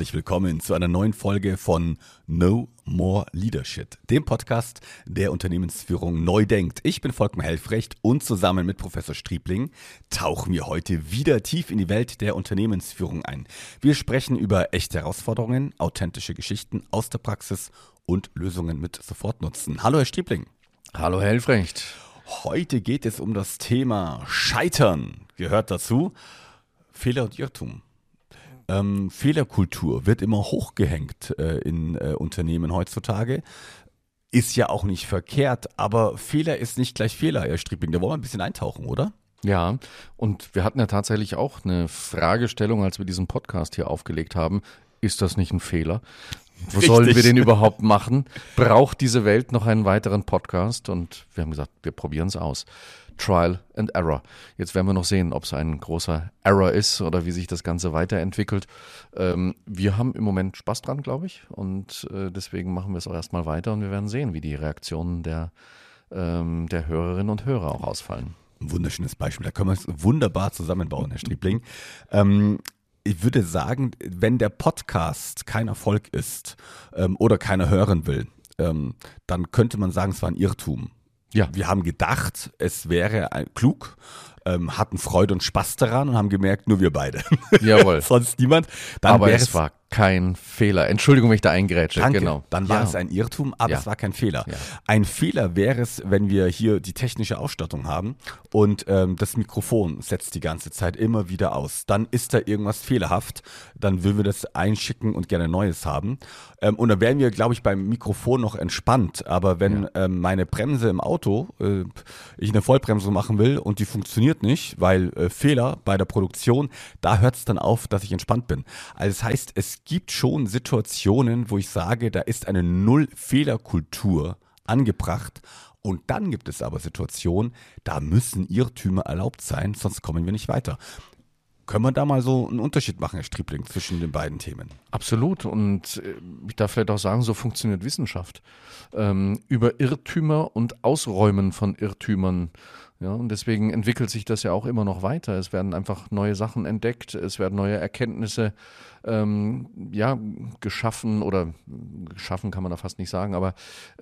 herzlich willkommen zu einer neuen Folge von No More Leadership, dem Podcast, der Unternehmensführung neu denkt. Ich bin Volkmar Helfrecht und zusammen mit Professor Striebling tauchen wir heute wieder tief in die Welt der Unternehmensführung ein. Wir sprechen über echte Herausforderungen, authentische Geschichten aus der Praxis und Lösungen mit Sofortnutzen. Hallo Herr Striebling. Hallo Herr Helfrecht. Heute geht es um das Thema Scheitern. Gehört dazu Fehler und Irrtum. Fehlerkultur wird immer hochgehängt in Unternehmen heutzutage. Ist ja auch nicht verkehrt, aber Fehler ist nicht gleich Fehler, Herr Striebling. Da wollen wir ein bisschen eintauchen, oder? Ja, und wir hatten ja tatsächlich auch eine Fragestellung, als wir diesen Podcast hier aufgelegt haben. Ist das nicht ein Fehler? Wo sollen wir den überhaupt machen? Braucht diese Welt noch einen weiteren Podcast? Und wir haben gesagt, wir probieren es aus. Trial and Error. Jetzt werden wir noch sehen, ob es ein großer Error ist oder wie sich das Ganze weiterentwickelt. Wir haben im Moment Spaß dran, glaube ich. Und deswegen machen wir es auch erstmal weiter und wir werden sehen, wie die Reaktionen der Hörerinnen und Hörer auch ausfallen. Ein wunderschönes Beispiel. Da können wir es wunderbar zusammenbauen, Herr Striebling. Ich würde sagen, wenn der Podcast kein Erfolg ist oder keiner hören will, dann könnte man sagen, es war ein Irrtum. Ja. Wir haben gedacht, es wäre klug, hatten Freude und Spaß daran und haben gemerkt, nur wir beide. Jawohl. Sonst niemand. Dann aber es war kein Fehler. Entschuldigung, wenn ich da eingrätsche. Danke. Genau. Dann war es ein Irrtum, aber es war kein Fehler. Ja. Ein Fehler wäre es, wenn wir hier die technische Ausstattung haben und das Mikrofon setzt die ganze Zeit immer wieder aus. Dann ist da irgendwas fehlerhaft, dann würden wir das einschicken und gerne Neues haben. Und dann wären wir, glaube ich, beim Mikrofon noch entspannt. Aber wenn meine Bremse im Auto, ich eine Vollbremsung machen will und die funktioniert nicht, weil Fehler bei der Produktion, da hört es dann auf, dass ich entspannt bin. Also das heißt, es gibt schon Situationen, wo ich sage, da ist eine Null-Fehler-Kultur angebracht. Und dann gibt es aber Situationen, da müssen Irrtümer erlaubt sein, sonst kommen wir nicht weiter. Können wir da mal so einen Unterschied machen, Herr Striebling, zwischen den beiden Themen? Absolut. Und ich darf vielleicht auch sagen, so funktioniert Wissenschaft. Über Irrtümer und Ausräumen von Irrtümern. Ja, und deswegen entwickelt sich das ja auch immer noch weiter. Es werden einfach neue Sachen entdeckt, es werden neue Erkenntnisse geschaffen oder geschaffen kann man da fast nicht sagen, aber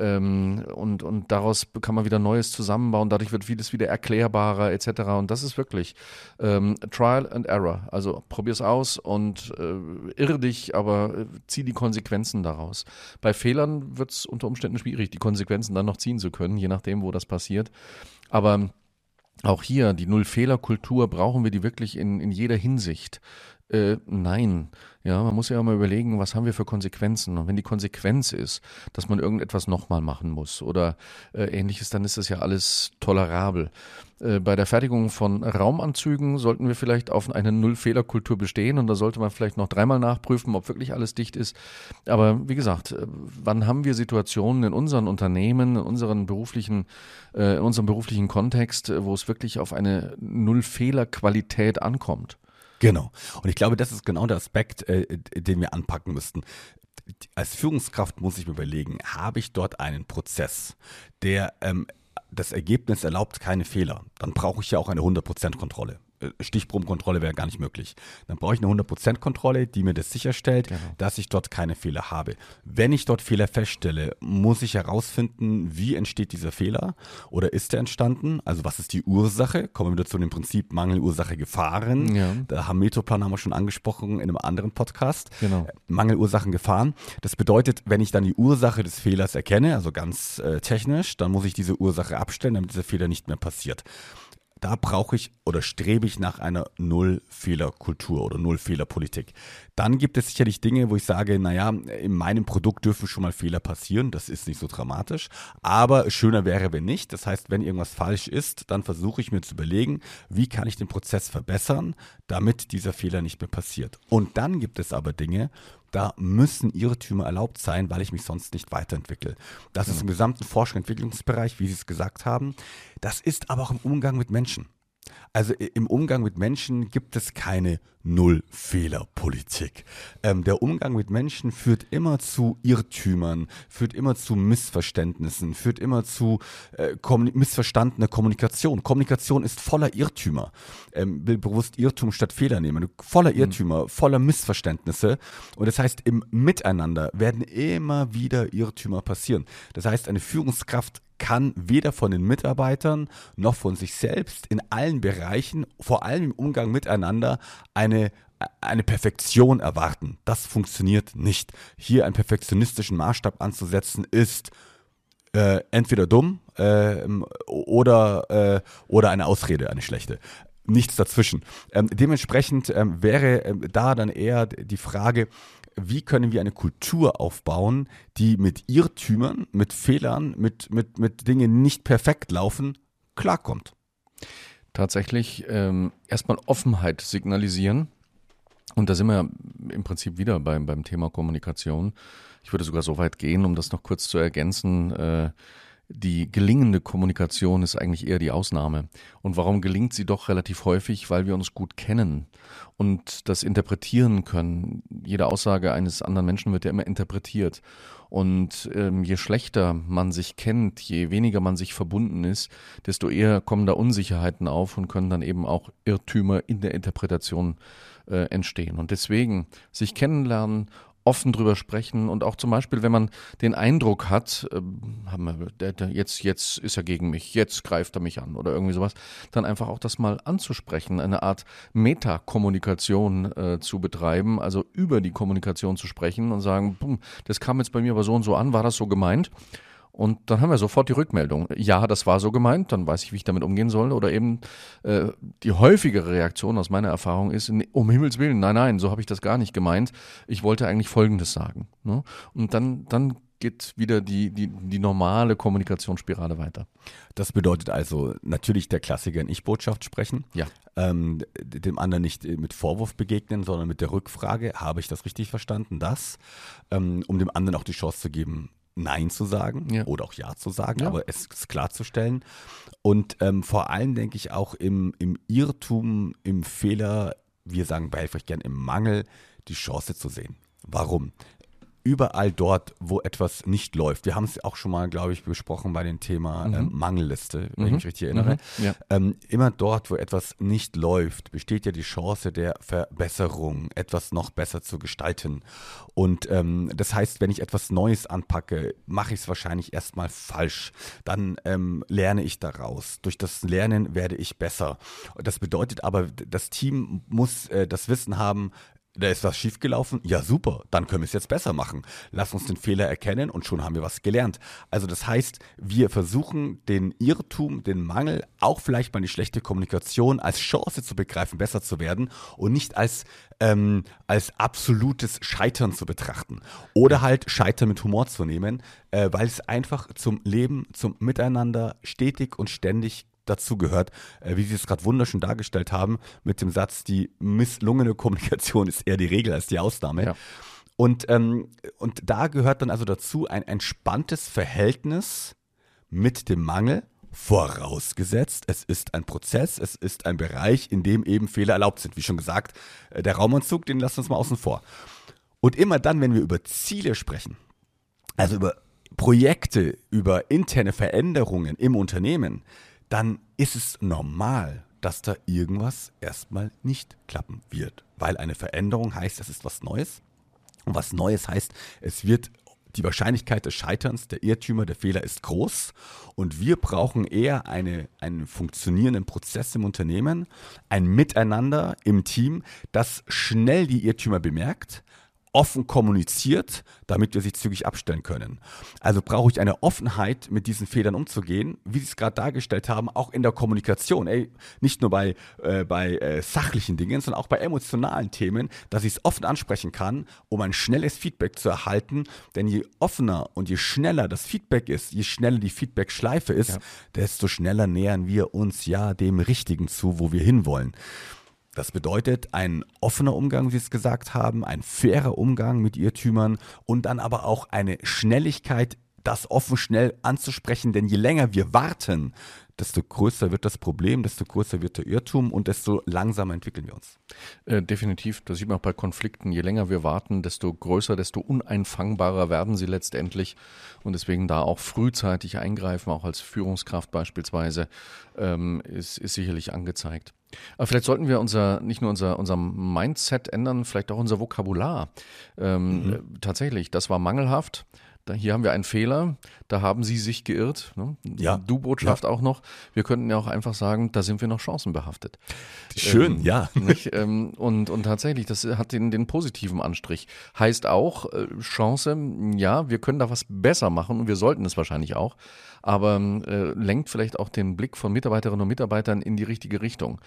und daraus kann man wieder Neues zusammenbauen, dadurch wird vieles wieder erklärbarer etc. Und das ist wirklich Trial and Error. Also probier's aus und irre dich, aber zieh die Konsequenzen daraus. Bei Fehlern wird es unter Umständen schwierig, die Konsequenzen dann noch ziehen zu können, je nachdem, wo das passiert. Aber auch hier, die Null-Fehler-Kultur, brauchen wir die wirklich in jeder Hinsicht? Nein. Ja, man muss ja mal überlegen, was haben wir für Konsequenzen? Und wenn die Konsequenz ist, dass man irgendetwas nochmal machen muss oder Ähnliches, dann ist das ja alles tolerabel. Bei der Fertigung von Raumanzügen sollten wir vielleicht auf eine Null-Fehler-Kultur bestehen und da sollte man vielleicht noch dreimal nachprüfen, ob wirklich alles dicht ist. Aber wie gesagt, wann haben wir Situationen in unseren Unternehmen, in unserem beruflichen Kontext, wo es wirklich auf eine Null-Fehler-Qualität ankommt? Genau. Und ich glaube, das ist genau der Aspekt, den wir anpacken müssten. Als Führungskraft muss ich mir überlegen, habe ich dort einen Prozess, der das Ergebnis erlaubt keine Fehler, dann brauche ich ja auch eine 100% Kontrolle. Stichprobenkontrolle wäre gar nicht möglich. Dann brauche ich eine 100% Kontrolle, die mir das sicherstellt, dass ich dort keine Fehler habe. Wenn ich dort Fehler feststelle, muss ich herausfinden, wie entsteht dieser Fehler oder ist er entstanden? Also was ist die Ursache? Kommen wir wieder zu dem Prinzip Mangelursache Gefahren. Ja. Da haben Metroplan haben wir schon angesprochen in einem anderen Podcast. Genau. Mangelursachen Gefahren. Das bedeutet, wenn ich dann die Ursache des Fehlers erkenne, also ganz technisch, dann muss ich diese Ursache abstellen, damit dieser Fehler nicht mehr passiert. Da brauche ich oder strebe ich nach einer Null-Fehler-Kultur oder Null-Fehler-Politik. Dann gibt es sicherlich Dinge, wo ich sage, naja, in meinem Produkt dürfen schon mal Fehler passieren. Das ist nicht so dramatisch. Aber schöner wäre, wenn nicht. Das heißt, wenn irgendwas falsch ist, dann versuche ich mir zu überlegen, wie kann ich den Prozess verbessern, damit dieser Fehler nicht mehr passiert. Und dann gibt es aber Dinge, da müssen Irrtümer erlaubt sein, weil ich mich sonst nicht weiterentwickle. Das ist im gesamten Forschung- und Entwicklungsbereich, wie Sie es gesagt haben. Das ist aber auch im Umgang mit Menschen. Also im Umgang mit Menschen gibt es keine null Fehlerpolitik. Der Umgang mit Menschen führt immer zu Irrtümern, führt immer zu Missverständnissen, führt immer zu missverstandener Kommunikation. Kommunikation ist voller Irrtümer. Will bewusst Irrtum statt Fehler nehmen. Voller Irrtümer, voller Missverständnisse. Und das heißt, im Miteinander werden immer wieder Irrtümer passieren. Das heißt, eine Führungskraft kann weder von den Mitarbeitern noch von sich selbst in allen Bereichen, vor allem im Umgang miteinander, eine Perfektion erwarten. Das funktioniert nicht. Hier einen perfektionistischen Maßstab anzusetzen, ist entweder dumm oder eine Ausrede, eine schlechte. Nichts dazwischen. Dementsprechend wäre da dann eher die Frage, wie können wir eine Kultur aufbauen, die mit Irrtümern, mit Fehlern, mit Dingen, die nicht perfekt laufen, klarkommt? Tatsächlich erstmal Offenheit signalisieren. Und da sind wir im Prinzip wieder beim Thema Kommunikation. Ich würde sogar so weit gehen, um das noch kurz zu ergänzen, die gelingende Kommunikation ist eigentlich eher die Ausnahme. Und warum gelingt sie doch relativ häufig? Weil wir uns gut kennen und das interpretieren können. Jede Aussage eines anderen Menschen wird ja immer interpretiert. Und je schlechter man sich kennt, je weniger man sich verbunden ist, desto eher kommen da Unsicherheiten auf und können dann eben auch Irrtümer in der Interpretation entstehen. Und deswegen sich kennenlernen, offen drüber sprechen und auch zum Beispiel, wenn man den Eindruck hat, jetzt ist er gegen mich, jetzt greift er mich an oder irgendwie sowas, dann einfach auch das mal anzusprechen, eine Art Metakommunikation zu betreiben, also über die Kommunikation zu sprechen und sagen, das kam jetzt bei mir aber so und so an, war das so gemeint? Und dann haben wir sofort die Rückmeldung. Ja, das war so gemeint, dann weiß ich, wie ich damit umgehen soll. Oder eben die häufigere Reaktion aus meiner Erfahrung ist, um Himmels Willen, nein, so habe ich das gar nicht gemeint. Ich wollte eigentlich Folgendes sagen. Ne? Und dann geht wieder die normale Kommunikationsspirale weiter. Das bedeutet also natürlich der Klassiker in Ich-Botschaft sprechen. Ja. Dem anderen nicht mit Vorwurf begegnen, sondern mit der Rückfrage, habe ich das richtig verstanden? Um dem anderen auch die Chance zu geben, Nein zu sagen oder auch Ja zu sagen, aber es klarzustellen. Und vor allem denke ich auch im Irrtum, im Fehler, wir sagen bei Helfreich gern im Mangel, die Chance zu sehen. Warum? Überall dort, wo etwas nicht läuft. Wir haben es auch schon mal, glaube ich, besprochen bei dem Thema Mangelliste, wenn ich mich richtig erinnere. Ja. Immer dort, wo etwas nicht läuft, besteht ja die Chance der Verbesserung, etwas noch besser zu gestalten. Und das heißt, wenn ich etwas Neues anpacke, mache ich es wahrscheinlich erstmal falsch. Dann lerne ich daraus. Durch das Lernen werde ich besser. Das bedeutet aber, das Team muss das Wissen haben, da ist was schiefgelaufen, ja super, dann können wir es jetzt besser machen. Lass uns den Fehler erkennen und schon haben wir was gelernt. Also das heißt, wir versuchen den Irrtum, den Mangel, auch vielleicht mal die schlechte Kommunikation als Chance zu begreifen, besser zu werden und nicht als absolutes Scheitern zu betrachten. Oder halt Scheitern mit Humor zu nehmen, weil es einfach zum Leben, zum Miteinander stetig und ständig dazu gehört, wie Sie es gerade wunderschön dargestellt haben, mit dem Satz, die misslungene Kommunikation ist eher die Regel als die Ausnahme. Ja. Und da gehört dann also dazu ein entspanntes Verhältnis mit dem Mangel, vorausgesetzt, es ist ein Prozess, es ist ein Bereich, in dem eben Fehler erlaubt sind. Wie schon gesagt, der Raumanzug, den lassen wir uns mal außen vor. Und immer dann, wenn wir über Ziele sprechen, also über Projekte, über interne Veränderungen im Unternehmen, dann ist es normal, dass da irgendwas erstmal nicht klappen wird. Weil eine Veränderung heißt, es ist was Neues. Und was Neues heißt, die Wahrscheinlichkeit des Scheiterns, der Irrtümer, der Fehler ist groß. Und wir brauchen eher einen funktionierenden Prozess im Unternehmen, ein Miteinander im Team, das schnell die Irrtümer bemerkt, offen kommuniziert, damit wir sie zügig abstellen können. Also brauche ich eine Offenheit, mit diesen Fehlern umzugehen, wie Sie es gerade dargestellt haben, auch in der Kommunikation. Nicht nur bei sachlichen Dingen, sondern auch bei emotionalen Themen, dass ich es offen ansprechen kann, um ein schnelles Feedback zu erhalten. Denn je offener und je schneller das Feedback ist, je schneller die Feedback-Schleife ist, desto schneller nähern wir uns ja dem Richtigen zu, wo wir hinwollen. Das bedeutet ein offener Umgang, wie Sie es gesagt haben, ein fairer Umgang mit Irrtümern und dann aber auch eine Schnelligkeit, das offen schnell anzusprechen, denn je länger wir warten, desto größer wird das Problem, desto größer wird der Irrtum und desto langsamer entwickeln wir uns. Definitiv. Das sieht man auch bei Konflikten. Je länger wir warten, desto größer, desto uneinfangbarer werden sie letztendlich. Und deswegen da auch frühzeitig eingreifen, auch als Führungskraft beispielsweise, ist sicherlich angezeigt. Aber vielleicht sollten wir nicht nur unser Mindset ändern, vielleicht auch unser Vokabular. Tatsächlich, das war mangelhaft. Hier haben wir einen Fehler, da haben Sie sich geirrt. Ne? Ja. Du-Botschaft auch noch. Wir könnten ja auch einfach sagen, da sind wir noch chancenbehaftet. Schön, ja. Nicht? Und tatsächlich, das hat den positiven Anstrich. Heißt auch, Chance, ja, wir können da was besser machen und wir sollten es wahrscheinlich auch, aber lenkt vielleicht auch den Blick von Mitarbeiterinnen und Mitarbeitern in die richtige Richtung.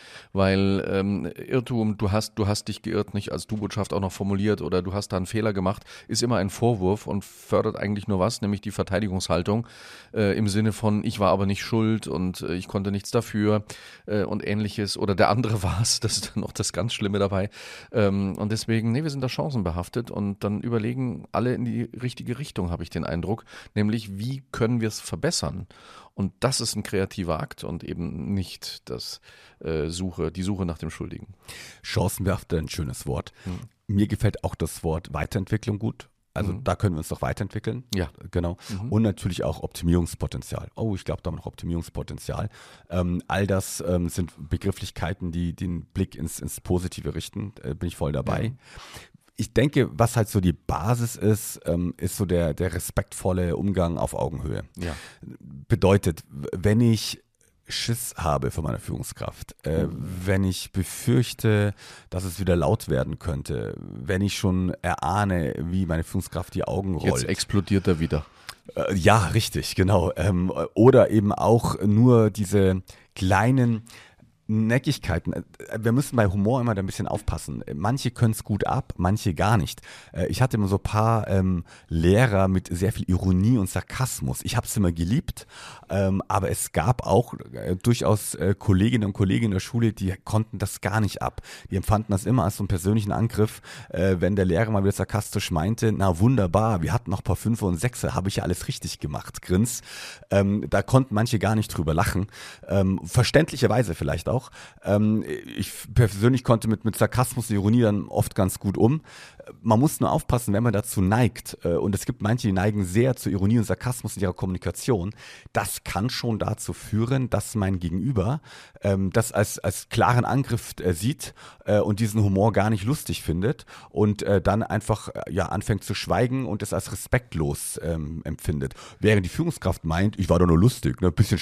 Weil Irrtum, du hast dich geirrt, nicht als Du-Botschaft auch noch formuliert oder du hast da einen Fehler gemacht, ist immer ein Vorwurf und fördert eigentlich nur was, nämlich die Verteidigungshaltung im Sinne von, ich war aber nicht schuld und ich konnte nichts dafür und ähnliches oder der andere war es, das ist dann noch das ganz Schlimme dabei. Und deswegen, nee, wir sind da chancenbehaftet und dann überlegen alle in die richtige Richtung, habe ich den Eindruck, nämlich wie können wir es verbessern? Und das ist ein kreativer Akt und eben nicht die Suche nach dem Schuldigen. Chancenbehaftet, ein schönes Wort. Mir gefällt auch das Wort Weiterentwicklung gut. Also da können wir uns doch weiterentwickeln. Ja. Genau. Und natürlich auch Optimierungspotenzial. Oh, ich glaube, da haben wir noch Optimierungspotenzial. All das sind Begrifflichkeiten, die den Blick ins Positive richten. Bin ich voll dabei. Ja. Ich denke, was halt so die Basis ist so der respektvolle Umgang auf Augenhöhe. Ja. Bedeutet, wenn ich Schiss habe von meiner Führungskraft, wenn ich befürchte, dass es wieder laut werden könnte, wenn ich schon erahne, wie meine Führungskraft die Augen rollt. Jetzt explodiert er wieder. Ja, richtig, genau. Oder eben auch nur diese kleinen Neckigkeiten. Wir müssen bei Humor immer da ein bisschen aufpassen. Manche können es gut ab, manche gar nicht. Ich hatte immer so ein paar Lehrer mit sehr viel Ironie und Sarkasmus. Ich habe es immer geliebt, aber es gab auch durchaus Kolleginnen und Kollegen in der Schule, die konnten das gar nicht ab. Die empfanden das immer als so einen persönlichen Angriff, wenn der Lehrer mal wieder sarkastisch meinte, na wunderbar, wir hatten noch ein paar Fünfe und Sechse, habe ich ja alles richtig gemacht, Grins. Da konnten manche gar nicht drüber lachen. Verständlicherweise vielleicht auch. Ich persönlich konnte mit Sarkasmus und Ironie dann oft ganz gut um. Man muss nur aufpassen, wenn man dazu neigt, und es gibt manche, die neigen sehr zu Ironie und Sarkasmus in ihrer Kommunikation, das kann schon dazu führen, dass mein Gegenüber das als klaren Angriff sieht und diesen Humor gar nicht lustig findet und dann einfach anfängt zu schweigen und es als respektlos empfindet. Während die Führungskraft meint, ich war doch nur lustig, ne? Bisschen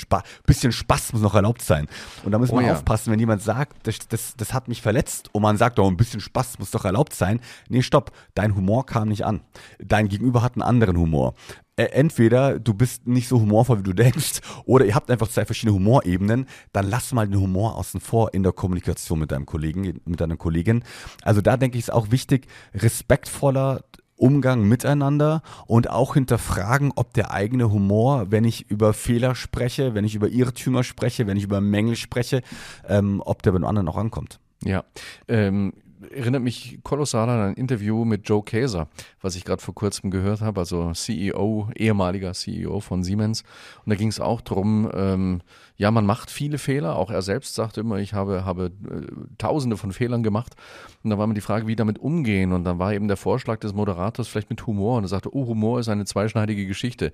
Spaß muss noch erlaubt sein. Und da muss man aufpassen, wenn jemand sagt, das hat mich verletzt und man sagt, ein bisschen Spaß muss doch erlaubt sein. Nee, stopp, dein Humor kam nicht an. Dein Gegenüber hat einen anderen Humor. Entweder du bist nicht so humorvoll, wie du denkst, oder ihr habt einfach zwei verschiedene Humorebenen, dann lass mal den Humor außen vor in der Kommunikation mit deinem Kollegen, mit deiner Kollegin. Also da denke ich, ist auch wichtig, respektvoller Umgang miteinander und auch hinterfragen, ob der eigene Humor, wenn ich über Fehler spreche, wenn ich über Irrtümer spreche, wenn ich über Mängel spreche, ob der bei den anderen auch ankommt. Ja, erinnert mich kolossal an ein Interview mit Joe Kaeser, was ich gerade vor kurzem gehört habe, also ehemaliger CEO von Siemens. Und da ging es auch darum, man macht viele Fehler, auch er selbst sagte immer, ich habe tausende von Fehlern gemacht. Und da war immer die Frage, wie damit umgehen. Und dann war eben der Vorschlag des Moderators vielleicht mit Humor. Und er sagte, Humor ist eine zweischneidige Geschichte.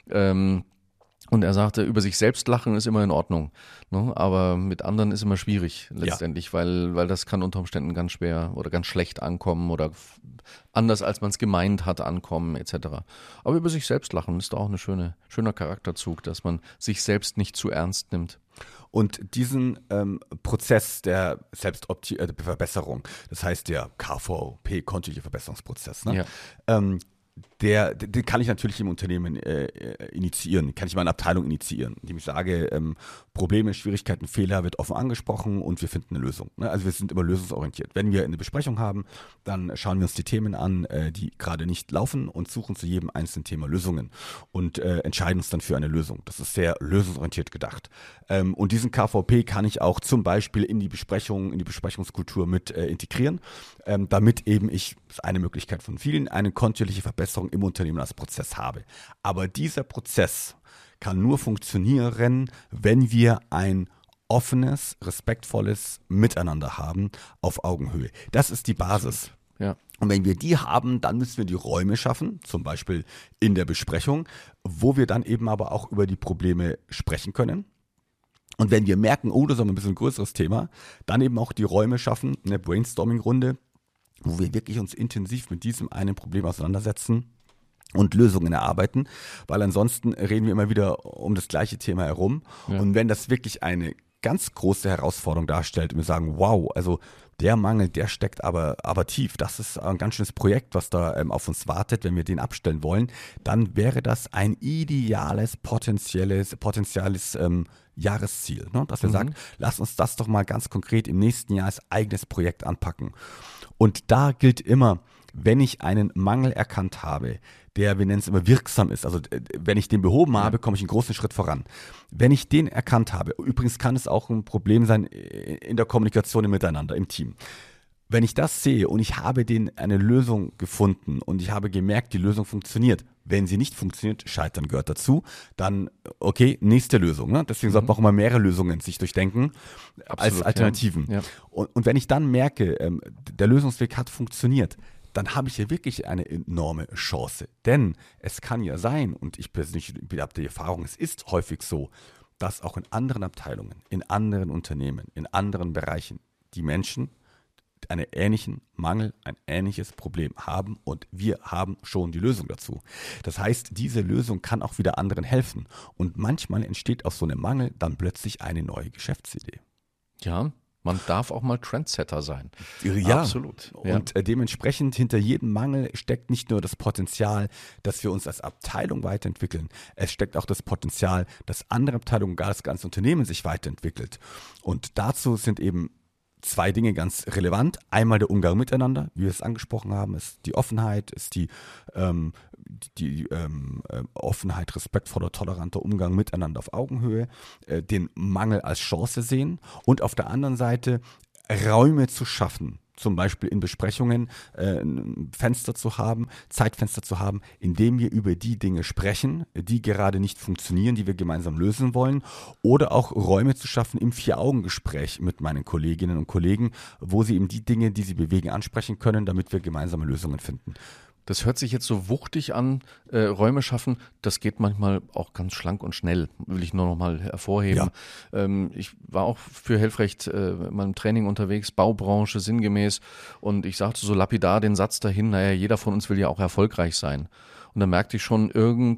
Und er sagte, über sich selbst lachen ist immer in Ordnung, ne? Aber mit anderen ist immer schwierig letztendlich, weil das kann unter Umständen ganz schwer oder ganz schlecht ankommen oder anders als man es gemeint hat ankommen etc. Aber über sich selbst lachen ist auch ein schöner Charakterzug, dass man sich selbst nicht zu ernst nimmt. Und diesen Prozess der Verbesserung, das heißt der KVP, kontinuierliche Verbesserungsprozess, ne? Den kann ich natürlich im Unternehmen initiieren, kann ich meine Abteilung initiieren, indem ich sage, Probleme, Schwierigkeiten, Fehler wird offen angesprochen und wir finden eine Lösung. Ne? Also wir sind immer lösungsorientiert. Wenn wir eine Besprechung haben, dann schauen wir uns die Themen an, die gerade nicht laufen und suchen zu jedem einzelnen Thema Lösungen und entscheiden uns dann für eine Lösung. Das ist sehr lösungsorientiert gedacht. Und diesen KVP kann ich auch zum Beispiel in die Besprechung, in die Besprechungskultur mit integrieren, damit eben ich, das ist eine Möglichkeit von vielen, eine kontinuierliche Verbesserung im Unternehmen als Prozess habe. Aber dieser Prozess kann nur funktionieren, wenn wir ein offenes, respektvolles Miteinander haben auf Augenhöhe. Das ist die Basis. Ja. Und wenn wir die haben, dann müssen wir die Räume schaffen, zum Beispiel in der Besprechung, wo wir dann eben aber auch über die Probleme sprechen können. Und wenn wir merken, oh, das ist aber ein bisschen ein größeres Thema, dann eben auch die Räume schaffen, eine Brainstorming-Runde, wo wir wirklich uns intensiv mit diesem einen Problem auseinandersetzen und Lösungen erarbeiten, weil ansonsten reden wir immer wieder um das gleiche Thema herum. Ja. Und wenn das wirklich eine ganz große Herausforderung darstellt und wir sagen, wow, also der Mangel, der steckt aber tief, das ist ein ganz schönes Projekt, was da auf uns wartet, wenn wir den abstellen wollen, dann wäre das ein ideales, potenzielles Jahresziel, ne? Dass wir sagen, lass uns das doch mal ganz konkret im nächsten Jahr als eigenes Projekt anpacken. Und da gilt immer, wenn ich einen Mangel erkannt habe, der, wir nennen es immer, wirksam ist, also wenn ich den behoben habe, komme ich einen großen Schritt voran. Wenn ich den erkannt habe, übrigens kann es auch ein Problem sein in der Kommunikation im Miteinander, im Team. Wenn ich das sehe und ich habe eine Lösung gefunden und ich habe gemerkt, die Lösung funktioniert, wenn sie nicht funktioniert, Scheitern gehört dazu, dann okay, nächste Lösung. Ne? Deswegen sollte man auch immer mehrere Lösungen sich durchdenken als Alternativen. Ja. Und wenn ich dann merke, der Lösungsweg hat funktioniert, dann habe ich hier wirklich eine enorme Chance. Denn es kann ja sein, und ich persönlich habe die Erfahrung, es ist häufig so, dass auch in anderen Abteilungen, in anderen Unternehmen, in anderen Bereichen die Menschen einen ähnlichen Mangel, ein ähnliches Problem haben und wir haben schon die Lösung dazu. Das heißt, diese Lösung kann auch wieder anderen helfen und manchmal entsteht aus so einem Mangel dann plötzlich eine neue Geschäftsidee. Ja, man darf auch mal Trendsetter sein. Ja, absolut. Und dementsprechend hinter jedem Mangel steckt nicht nur das Potenzial, dass wir uns als Abteilung weiterentwickeln, es steckt auch das Potenzial, dass andere Abteilungen, gar das ganze Unternehmen sich weiterentwickelt. Und dazu sind eben zwei Dinge ganz relevant. Einmal der Umgang miteinander, wie wir es angesprochen haben, ist die Offenheit, ist die Offenheit, respektvoller, toleranter Umgang miteinander auf Augenhöhe, den Mangel als Chance sehen und auf der anderen Seite Räume zu schaffen, zum Beispiel in Besprechungen Fenster zu haben, Zeitfenster zu haben, in dem wir über die Dinge sprechen, die gerade nicht funktionieren, die wir gemeinsam lösen wollen, oder auch Räume zu schaffen im Vier-Augen-Gespräch mit meinen Kolleginnen und Kollegen, wo sie eben die Dinge, die sie bewegen, ansprechen können, damit wir gemeinsame Lösungen finden. Das hört sich jetzt so wuchtig an, Räume schaffen, das geht manchmal auch ganz schlank und schnell, will ich nur noch mal hervorheben. Ja. Ich war auch für Helfrecht in meinem Training unterwegs, Baubranche sinngemäß, und ich sagte so lapidar den Satz dahin, naja, jeder von uns will ja auch erfolgreich sein. Und dann merkte ich schon,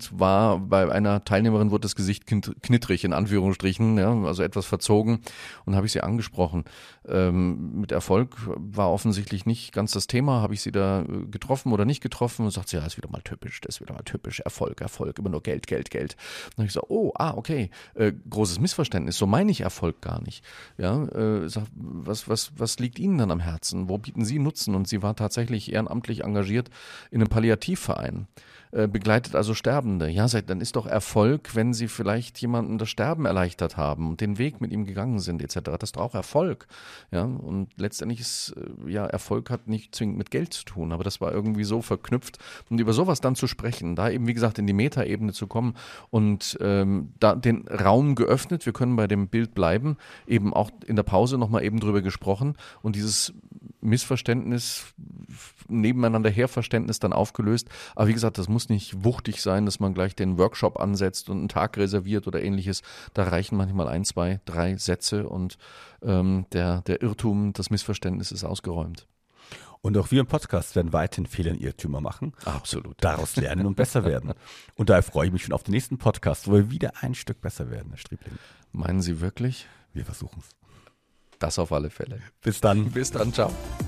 bei einer Teilnehmerin wurde das Gesicht knittrig, in Anführungsstrichen, ja, also etwas verzogen. Und da habe ich sie angesprochen. Mit Erfolg war offensichtlich nicht ganz das Thema. Habe ich sie da getroffen oder nicht getroffen? Und sagt sie, ja, ist wieder mal typisch, Erfolg, Immer nur Geld. Und dann habe ich gesagt, okay, großes Missverständnis, so meine ich Erfolg gar nicht. Ja, sag, was liegt Ihnen dann am Herzen? Wo bieten Sie Nutzen? Und sie war tatsächlich ehrenamtlich engagiert in einem Palliativverein. Begleitet also Sterbende. Ja, dann ist doch Erfolg, wenn Sie vielleicht jemandem das Sterben erleichtert haben und den Weg mit ihm gegangen sind etc. Das ist doch auch Erfolg. Ja, und letztendlich ist, Erfolg hat nicht zwingend mit Geld zu tun, aber das war irgendwie so verknüpft. Und über sowas dann zu sprechen, da eben, wie gesagt, in die Metaebene zu kommen und da den Raum geöffnet, wir können bei dem Bild bleiben, eben auch in der Pause nochmal eben drüber gesprochen und dieses Missverständnis, nebeneinander Herverständnis dann aufgelöst. Aber wie gesagt, das muss nicht wuchtig sein, dass man gleich den Workshop ansetzt und einen Tag reserviert oder ähnliches. Da reichen manchmal 1, 2, 3 Sätze und der Irrtum, das Missverständnis ist ausgeräumt. Und auch wir im Podcast werden weiterhin Fehler und Irrtümer machen. Absolut. Daraus lernen und besser werden. Und daher freue ich mich schon auf den nächsten Podcast, wo wir wieder ein Stück besser werden, Herr Striebling. Meinen Sie wirklich? Wir versuchen es. Das auf alle Fälle. Bis dann. Bis dann, ciao.